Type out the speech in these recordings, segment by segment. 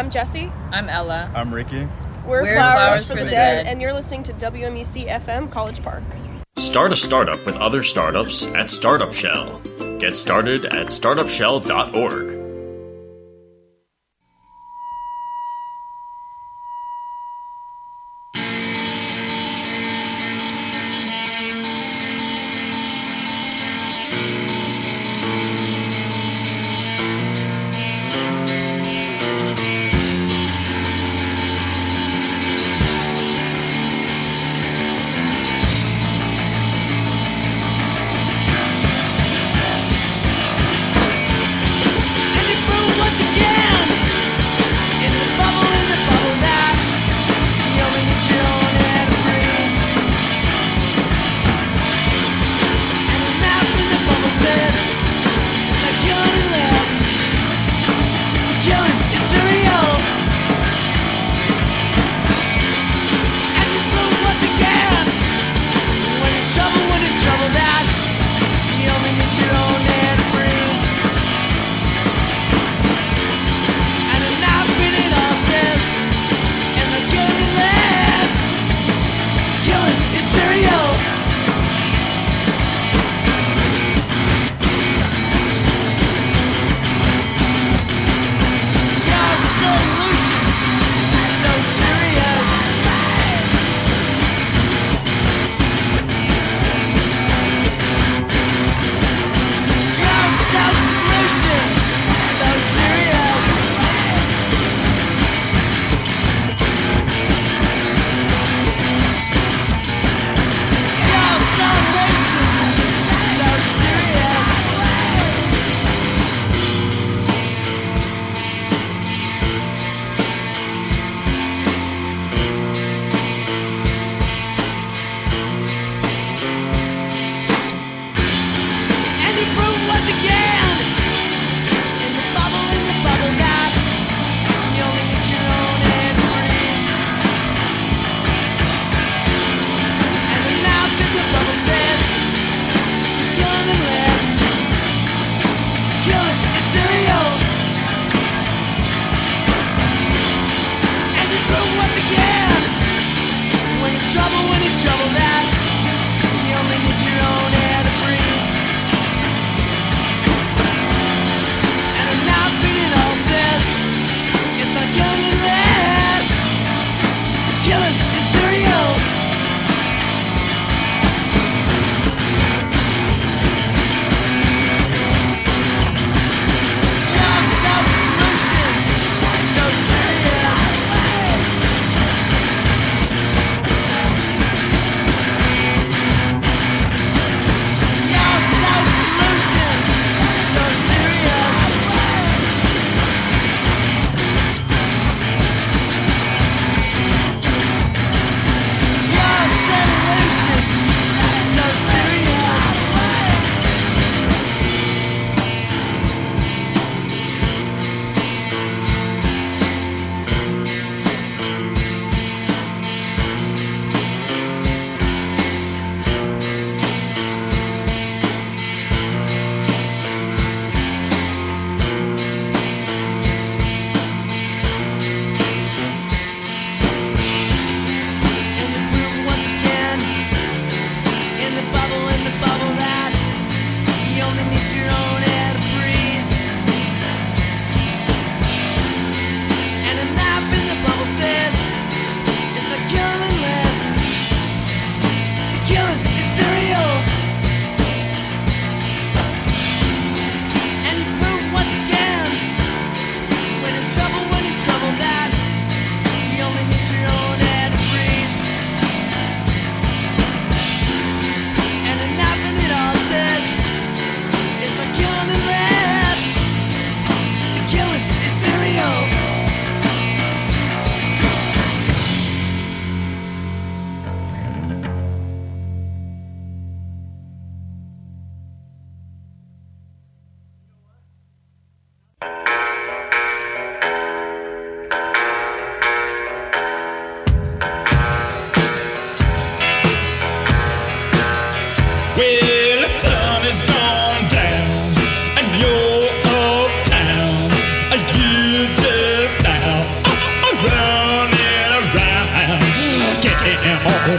I'm Jesse. I'm Ella. I'm Ricky. We're Flowers for the Dead, and you're listening to WMUC FM College Park. Start a startup with other startups at Startup Shell. Get started at startupshell.org. Say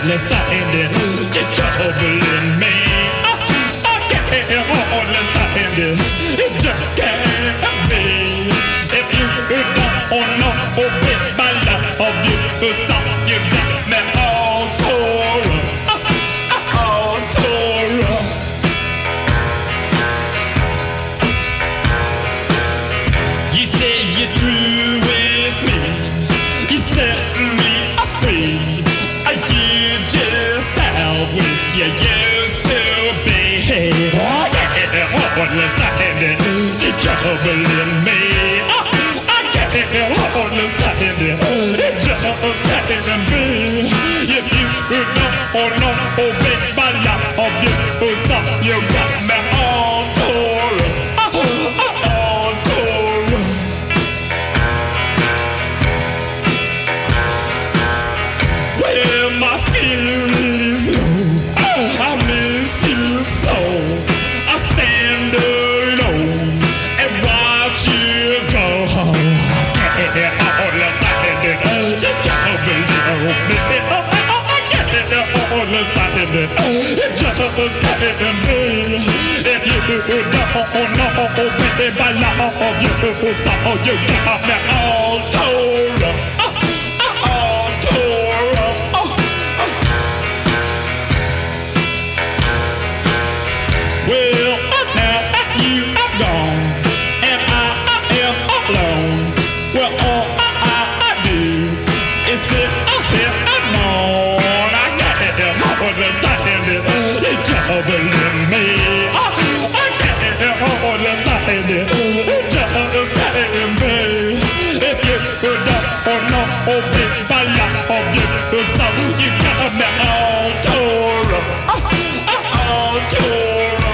hardly stand it. You're troubling me. I can't hardly stand it. You just can't be. If you don't know, baby, my love you, so you got me all tore up, all tore up. You say you're through with me. You set me free. You just out with you used to be. I can't hardly stand it. She's troubling me. I can't hardly stand it. It just can't be. If you don't know, baby, my love you, so you got me all tore up, all tore up. Well, my spirit is low. I miss you so. I stand alone and watch you go. I can't hardly stand it. Just can't believe me. I can't hardly stand it. It just can't be. If you don't know, baby, I love you, so you got me all tore up, all tore up. Well, now that you are gone and I am alone, well, all I do is sit here and moan. I can't hardly stand it. You troubling me. I can't hardly stand it. You just can't be. If you don't know, baby, I love you, so you got me all tore up, all tore up.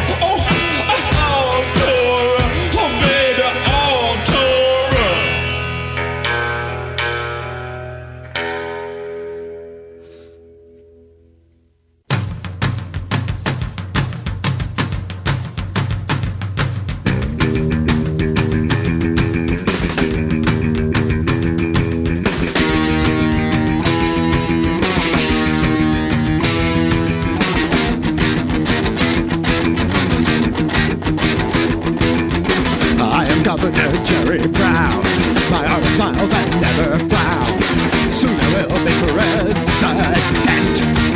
Governor Jerry Brown, my heart smiles and never frowns. Soon I will be president.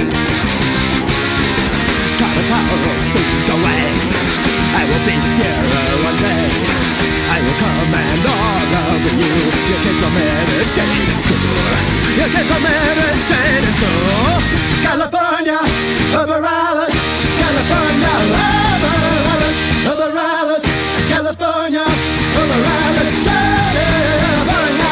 God of power will soon go away. I will be fairer one day. I will command all of you. Your kids are meditating in school. Your kids are meditating in school. California, over Alice. California, over Alice. Over Alice. California, over Alice. California.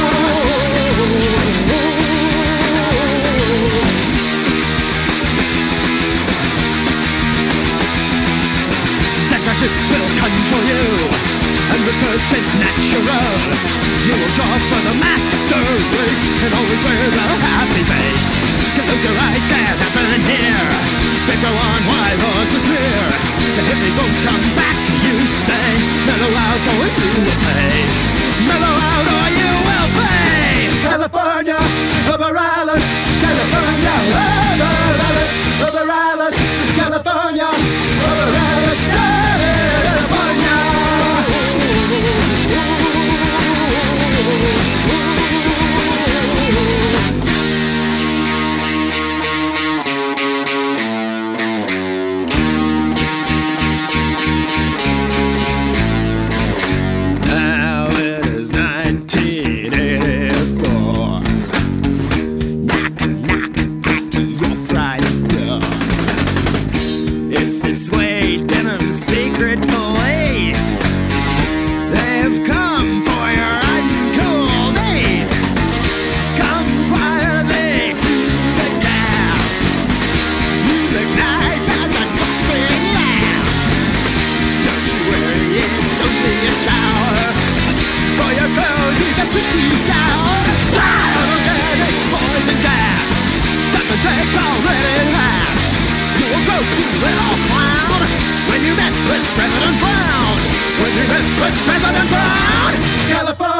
Fascists will control you, and because it's natural, you will draw for the master race, and always wear the happy face. Close your eyes, can't happen here. They go on while horses near. The hippies won't come back, you say. Mellow out or you will pay. Mellow out or you will pay. California, over Alice. California, over Alice. Over Alice. California, over Alice.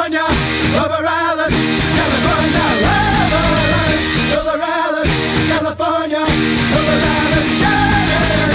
California, over Alice, over Alice, California. California, over California.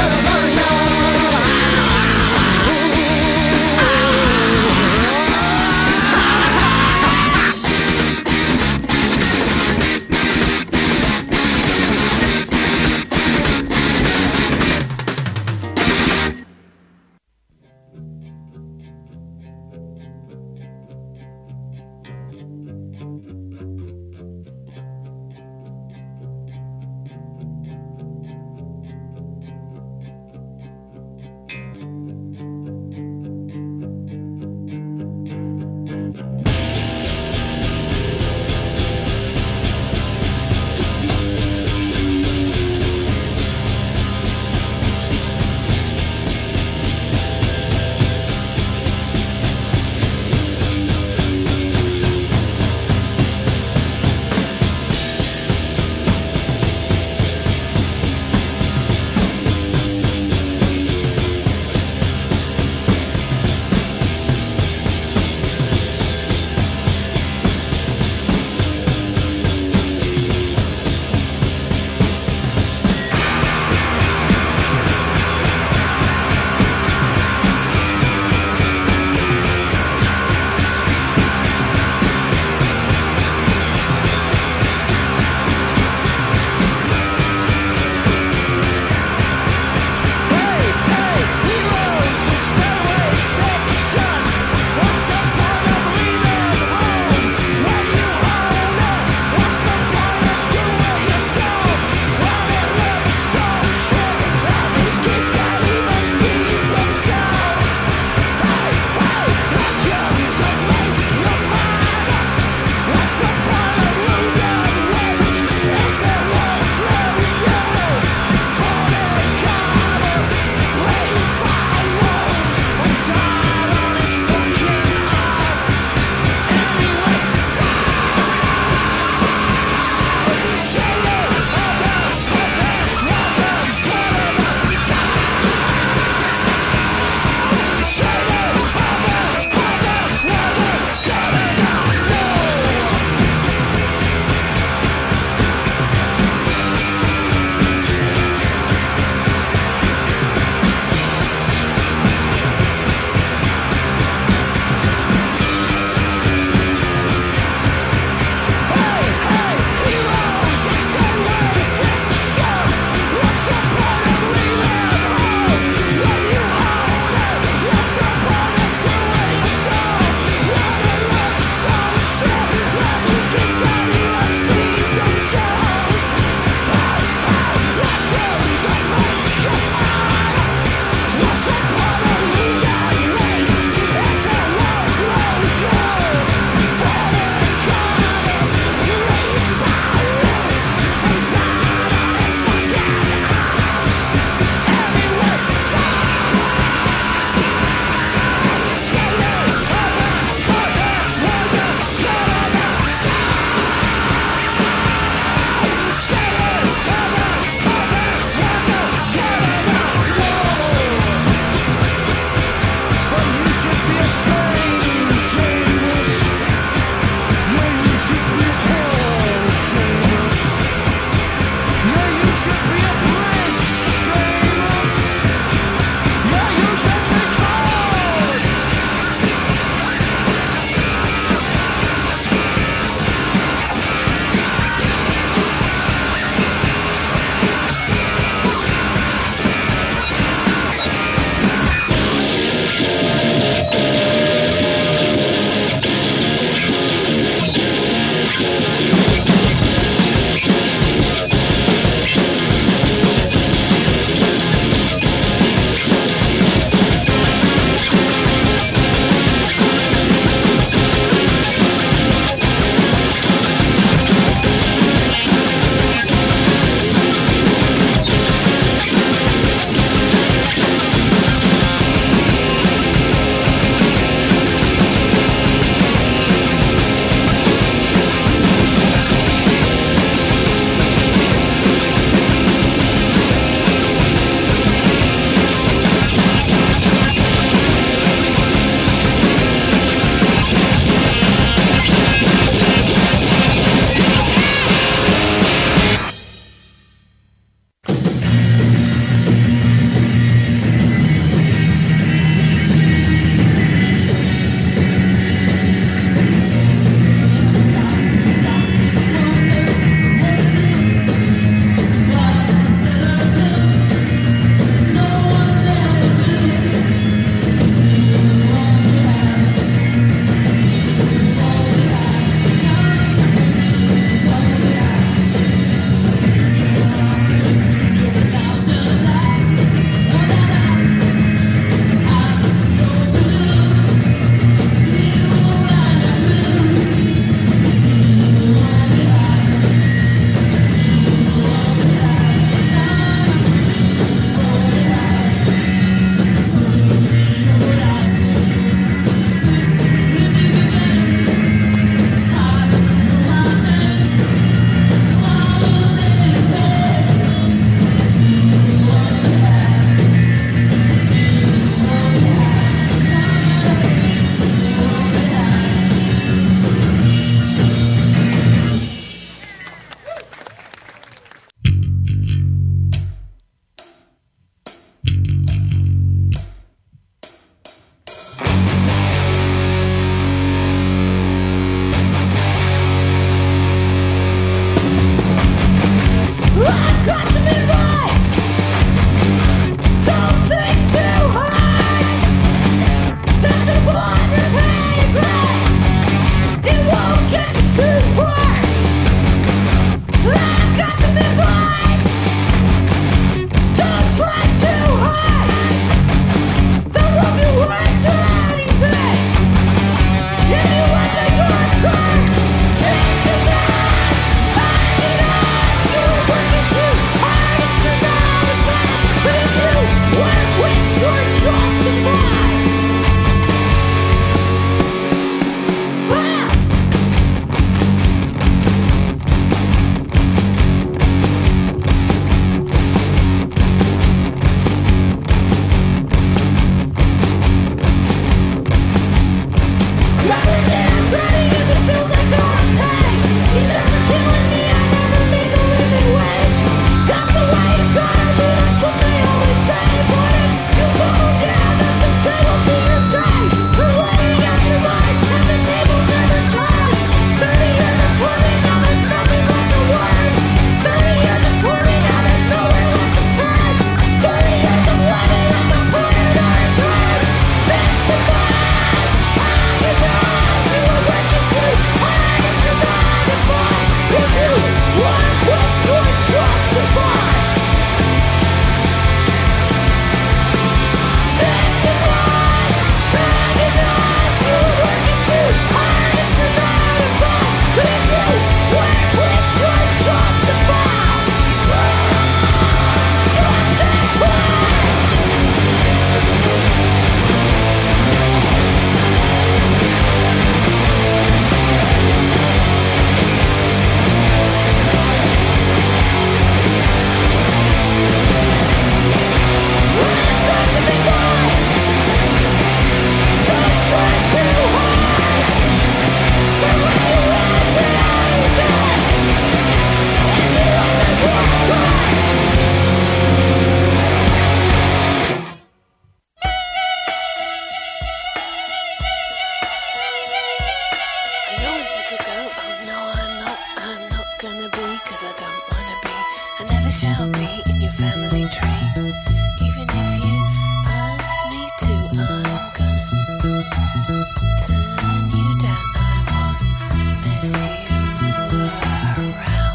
to go. Oh no, I'm not gonna be, 'cause I don't wanna be. I never shall be in your family tree. Even if you ask me to, I'm gonna turn you down. I won't mess you around.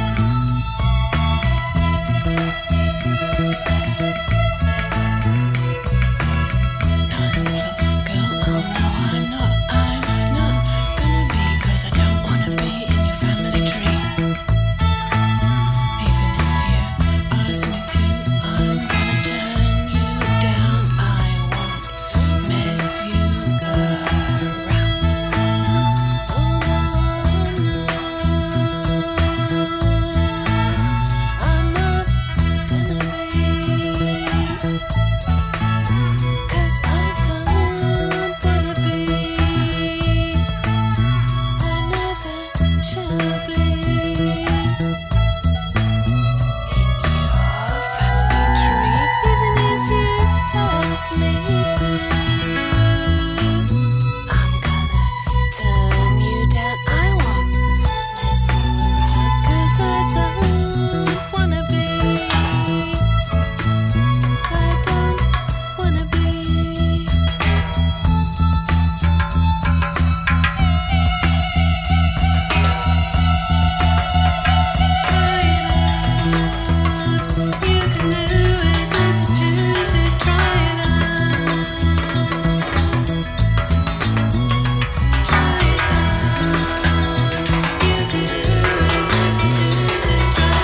Nice little girl, oh no, I'm not gonna be, 'cause I don't wanna be in your family tree. Even if you ask me to, I'm gonna turn you down. I won't mess you around. Oh no, I'm not gonna be, 'cause I don't wanna be. I never shall be in your family tree. Even if you ask me to, I'm gonna turn you down. I won't mess you around, 'cause I don't wanna be. I don't wanna be. You can do it, choose it, try it out. Try it out. You can do it, choose it, try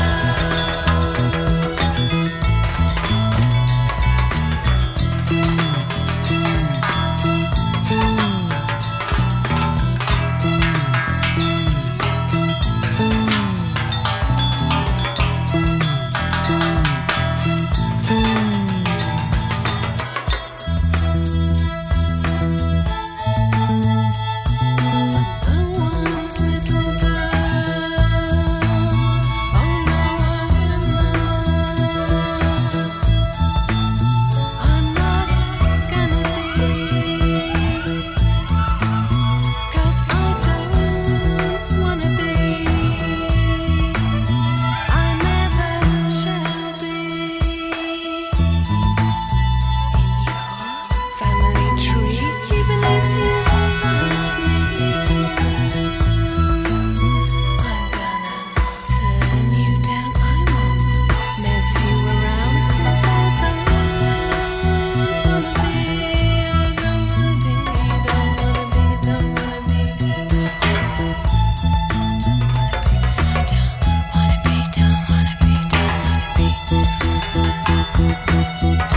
I was little girl. Oh no, I'm not gonna be, 'cause I don't wanna be. I never shall be in your family tree. Even if you ask me to, I'm gonna turn you down. I won't mess you around, 'cause I don't wanna be. I don't wanna be, don't wanna be, don't wanna be. Don't wanna be, don't wanna be, don't wanna be.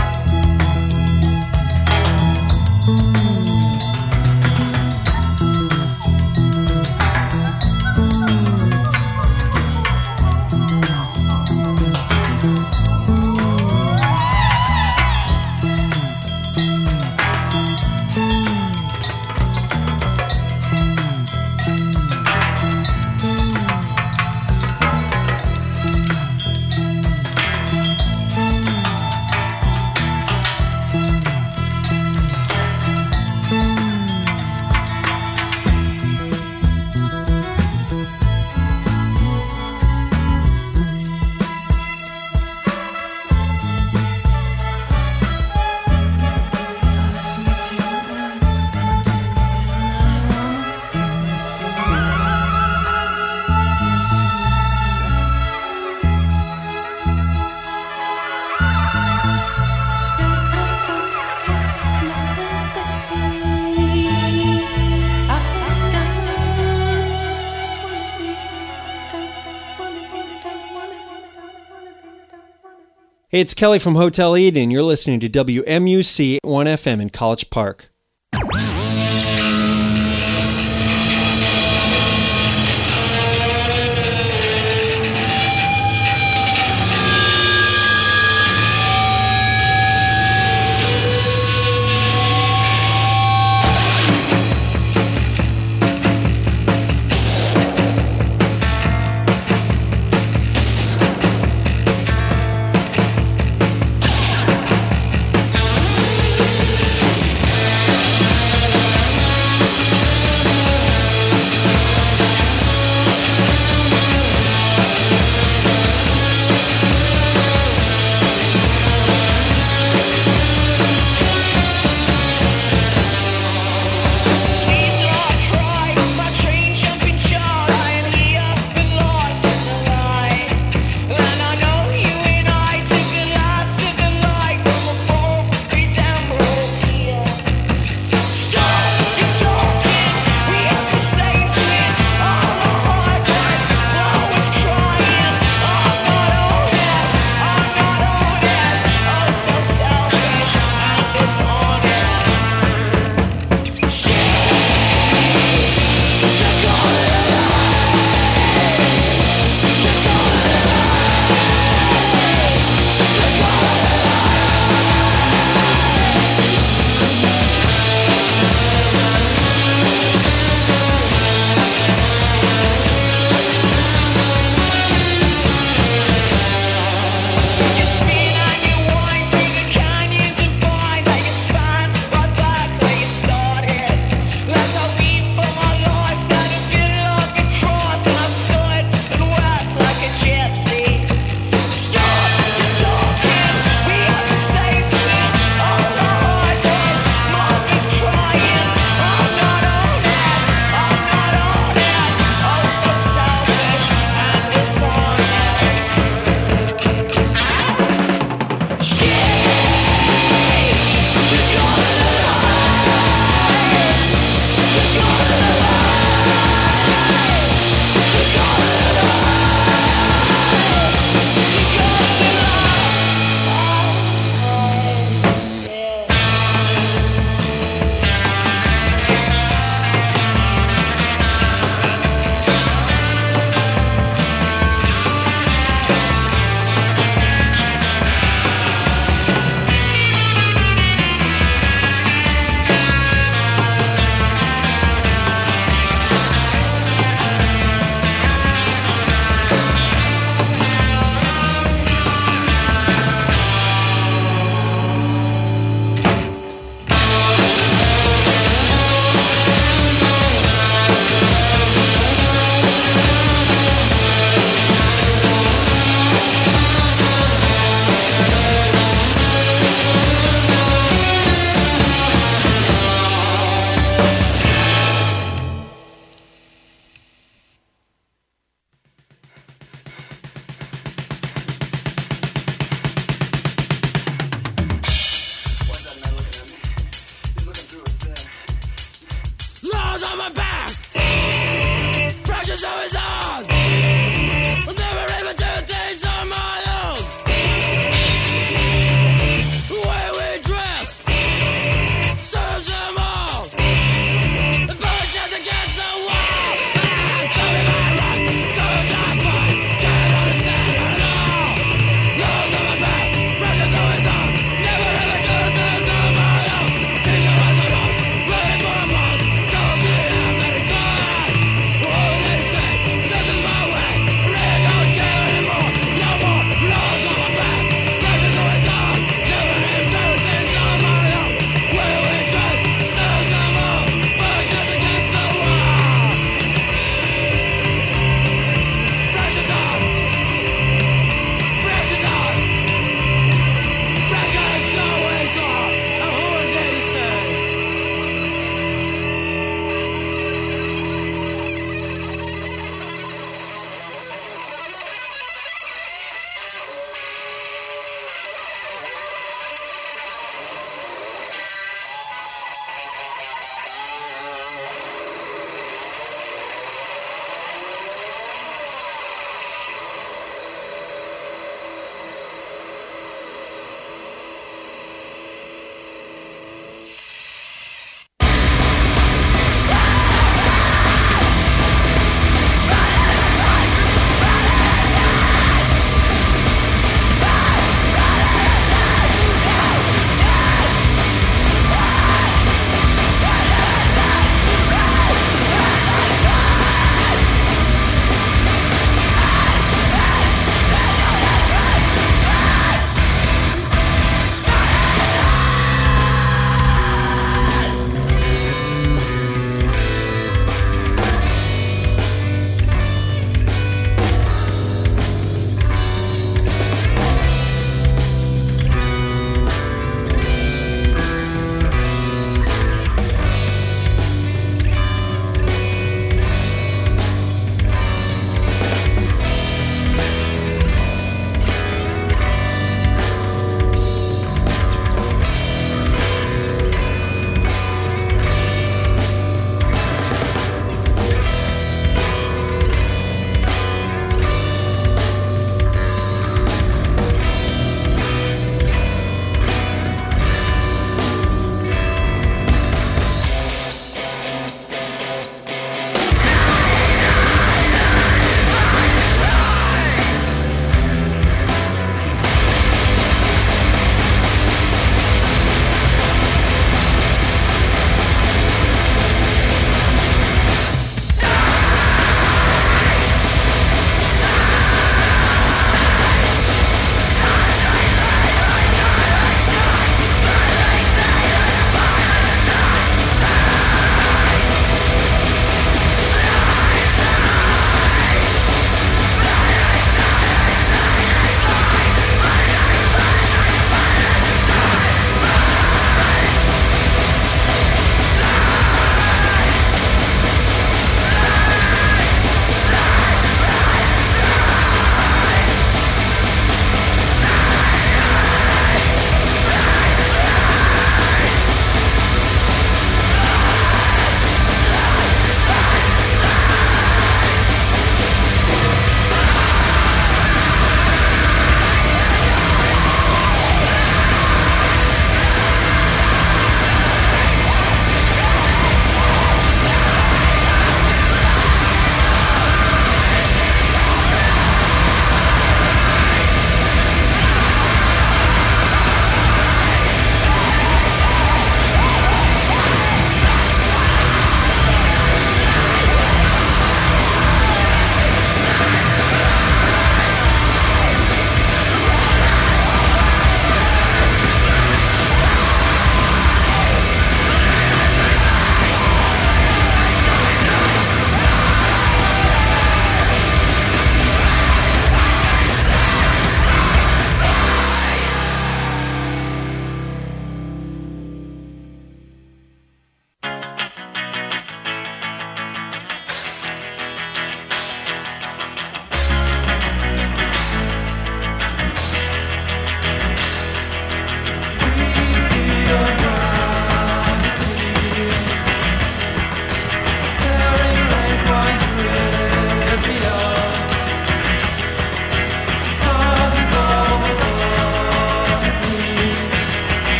Hey, it's Kelly from Hotel Eden. You're listening to WMUC 1FM in College Park. I my back. Pressure's always on. I'll never even do things on my own. The way we dress serves them all. The pushes against the wall. Tell me my right, cause I fight. Can't understand at all. Nose on my back, pressure's always on. Never ever do things on my own. Think of us on us, waiting for a boss. Don't they have any time? What they say, this is my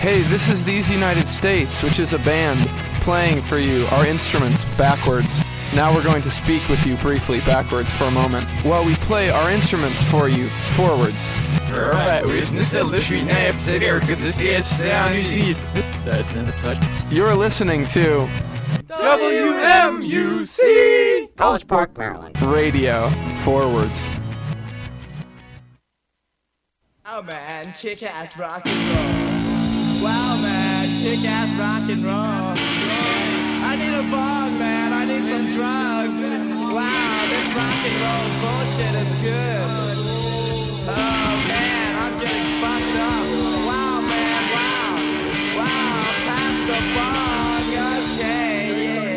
Hey, this is These United States, which is a band playing for you our instruments backwards. Now we're going to speak with you briefly backwards for a moment while we play our instruments for you forwards. You're listening to WMUC College Park, Maryland. Radio Forwards. Wow, man, kick-ass rock and roll. Wow, man, kick-ass rock and roll. I need a bong, man. I need some drugs. Wow, this rock and roll bullshit is good. Oh, man, I'm getting fucked up. Wow, man, wow. Wow, pass the bong. Okay, yeah.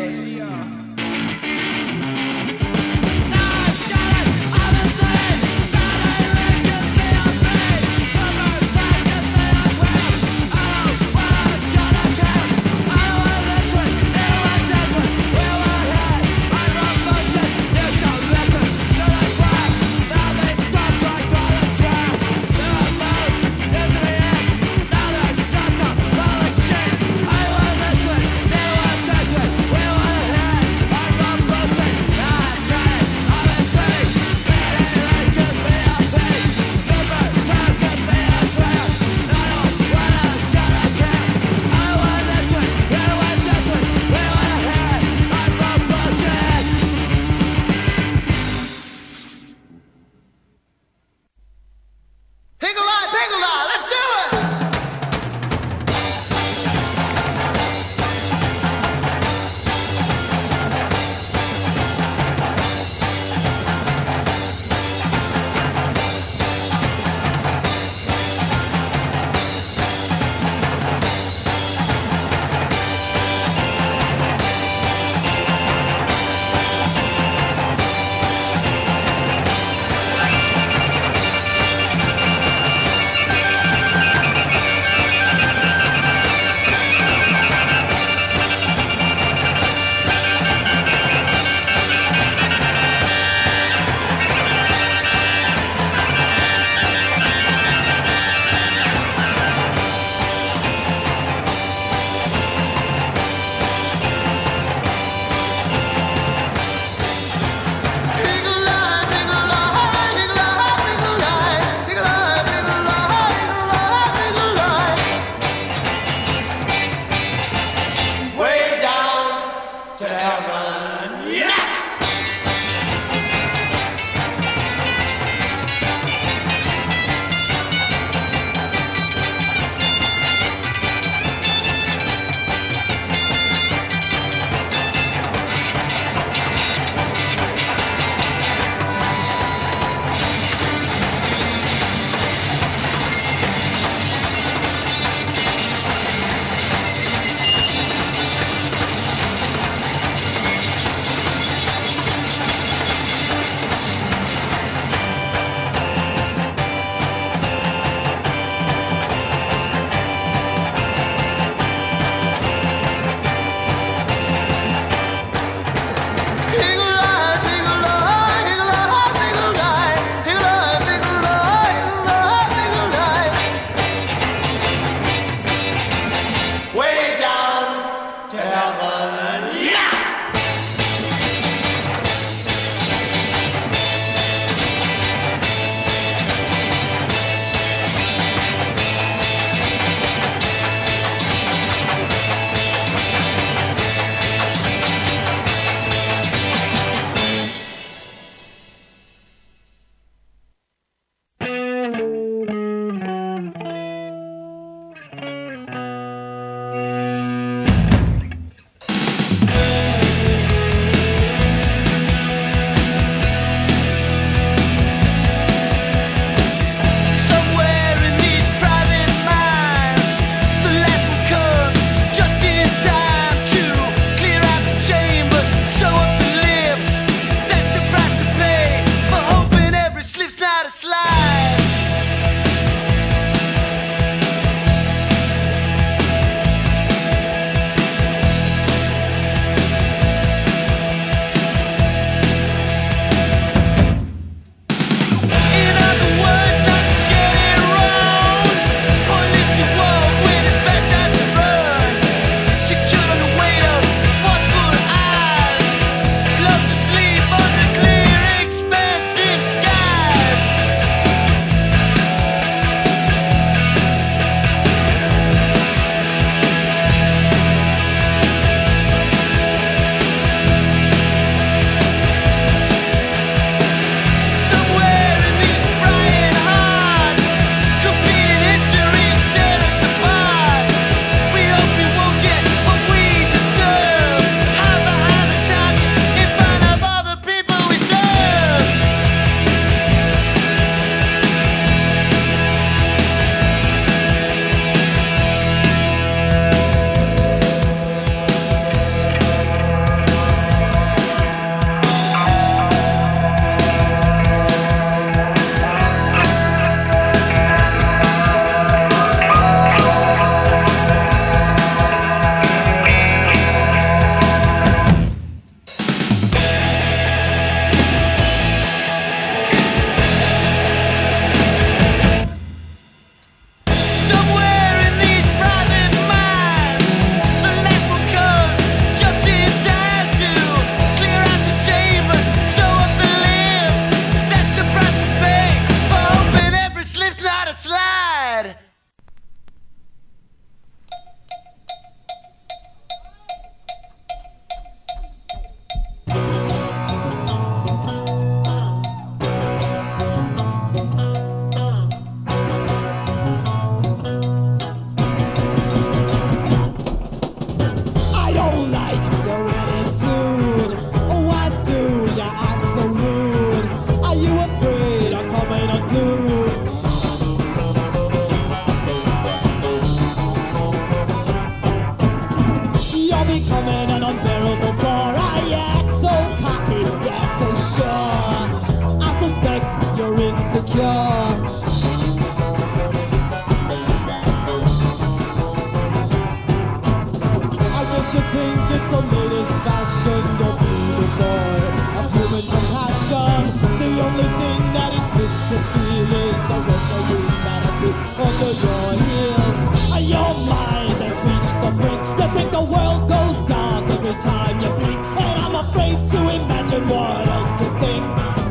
guess you think it's the latest fashion to be the boy of human compassion. The only thing that it's fit to feel is the rest of humanity under your heel. Your mind has reached the brink. You think the world goes dark every time you blink, and I'm afraid to imagine what else you think.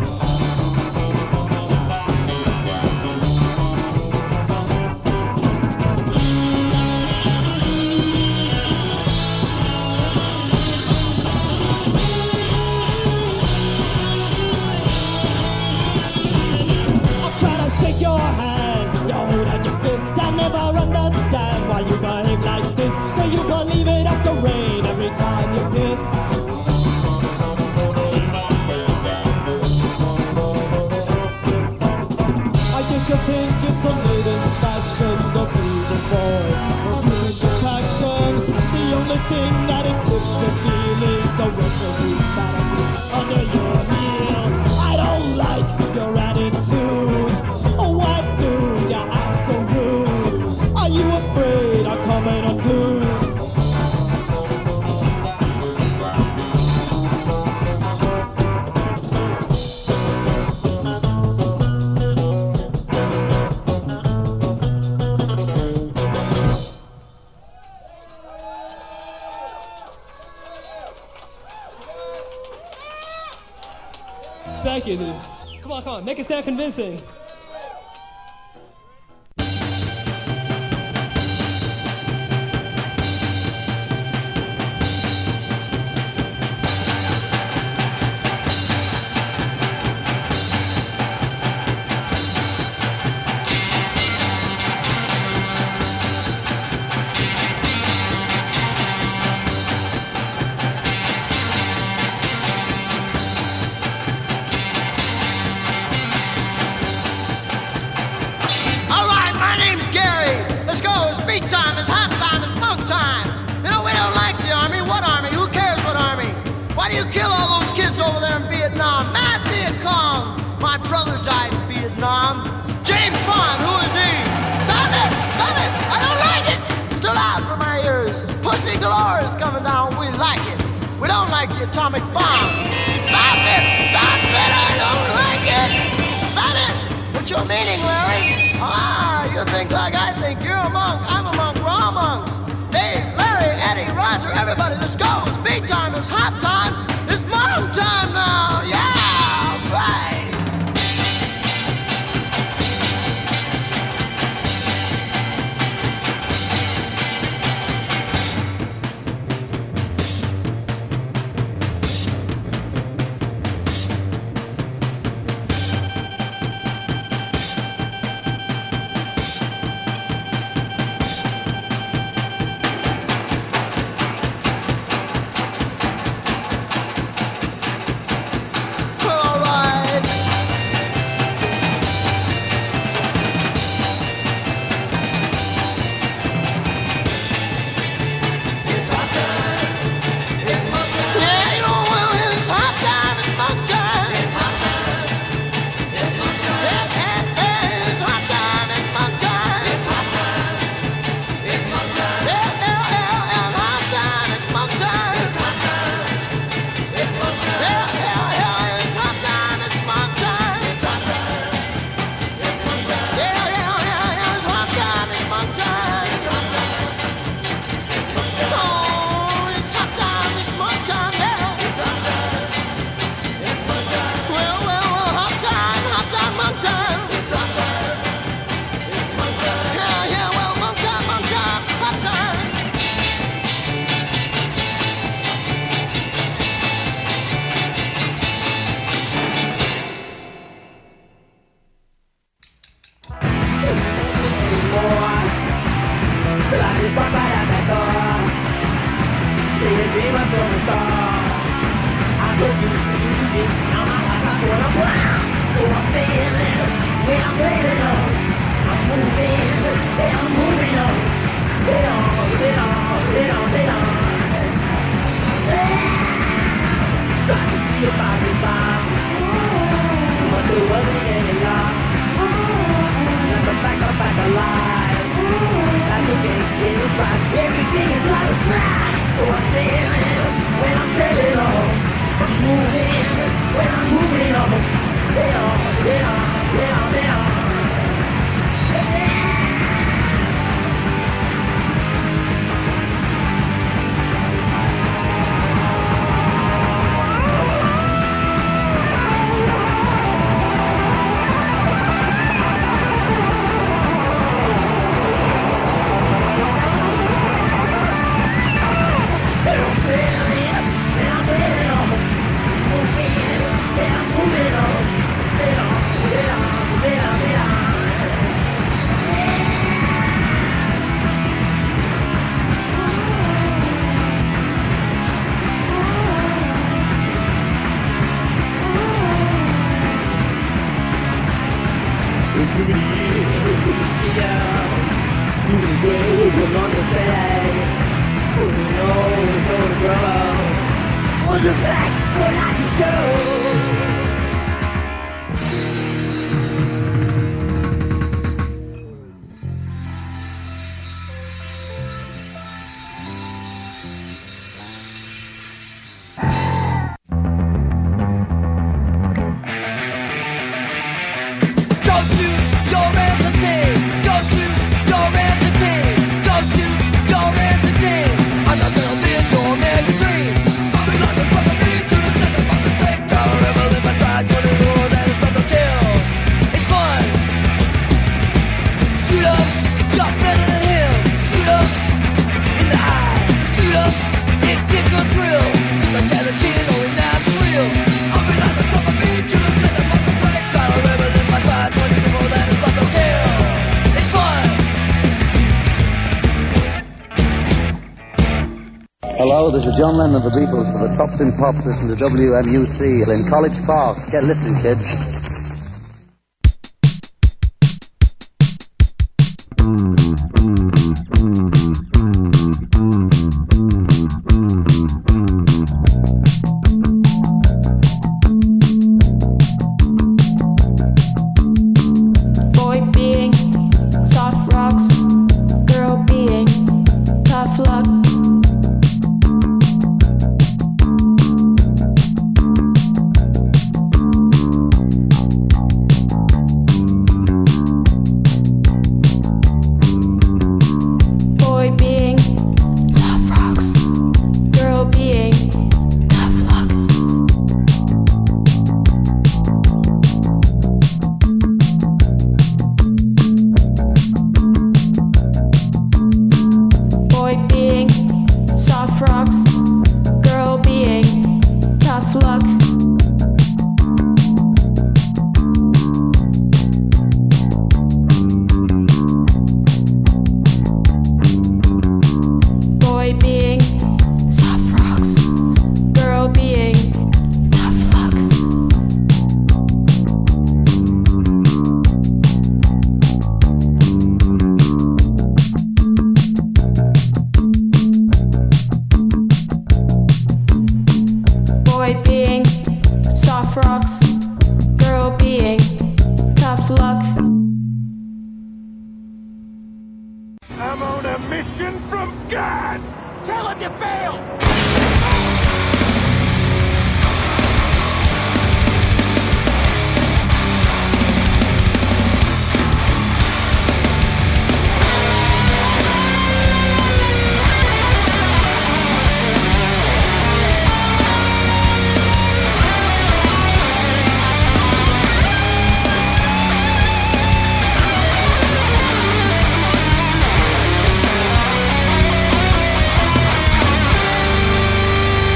Shake your hand, you hold out your fist. I never understand why you behave like this. Do you believe it after rain every time you piss? I guess you think it's the latest fashion to be the boy of human compassion. The only thing that it's hip to feel is the rest of humanity under your heel. I don't like your attitude. Why do you act so rude? Are you afraid I'm coming unglued? Thank you, dude. Come on, make it sound convincing. Why do you kill all those kids over there in Vietnam? Mad Viet Cong! My brother died in Vietnam. James Bond, who is he? Stop it! Stop it! I don't like it! Still out from my ears. Pussy galore is coming down. We like it. We don't like the atomic bomb. Stop it! Stop it! I don't like it! Stop it! What's your meaning, Larry? Ah, you think like I think. You're a monk. I'm a monk. We're all monks. Dave, Larry, Eddie, Roger, everybody, let's go. It's beat time, it's hop time, it's monk time now. Yeah, right. Everything is out of sight. on the bed. Who knows who'll grow? Was the fact what I can show? Hello, this is John Lennon of the Beatles for the Tops in Pops. Listen to WMUC in College Park. Get listening, kids. Boy being soft rocks, girl being tough luck. Boy being soft rocks, girl being tough luck. Boy being soft rocks, girl being tough luck. Boy being soft rocks, girl being tough luck. Boy being soft rocks, girl being tough luck. I'm on a mission from God! Tell him you failed!